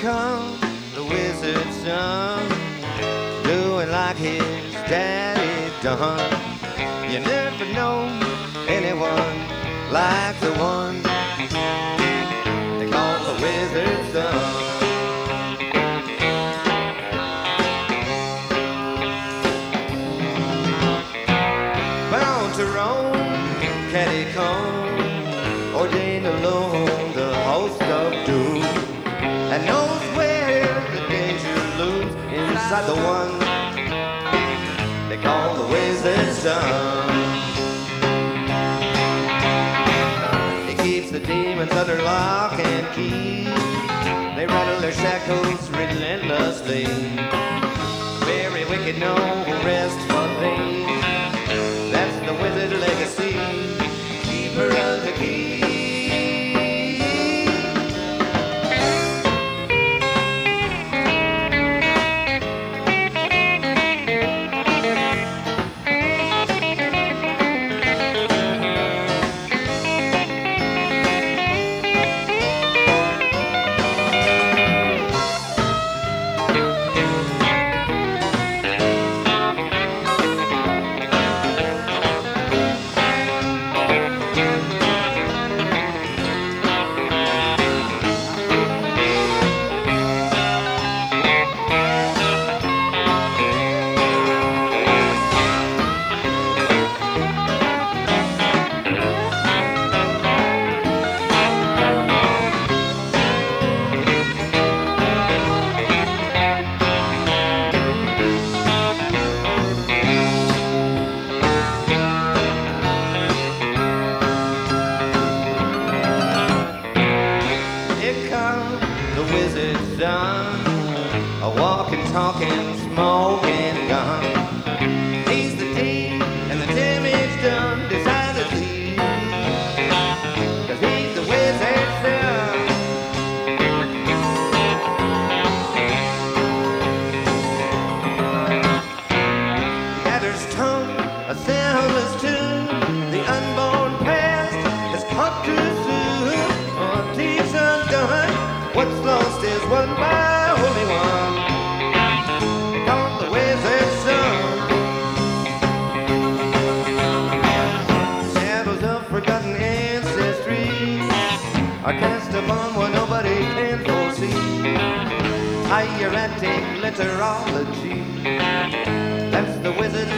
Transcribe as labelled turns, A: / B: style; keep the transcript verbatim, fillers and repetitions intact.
A: comes the wizard's son, doing like his daddy done. You never know anyone like the one they call the wizard's son. Bound to roam, catty comb, ordained alone, the host of doom, and knows where the danger looms inside the one they call the wizard's son. He keeps the demons under lock and key. They rattle their shackles relentlessly. Very wicked, no rest for thee. That's the wizard legacy, keeper of the key. The wizard's done, a walking, talking, smoking gun. He's the deed, and the damage done decidedly, 'cause he's the wizard's son. The adder's tongue, a soundless tune, the unborn past has come too soon. Oh, deeds undone, what's lost is won by only one. They call the wizard's son. Shadows of forgotten ancestry are cast upon what nobody can foresee. Hieratic literology, that's the wizard's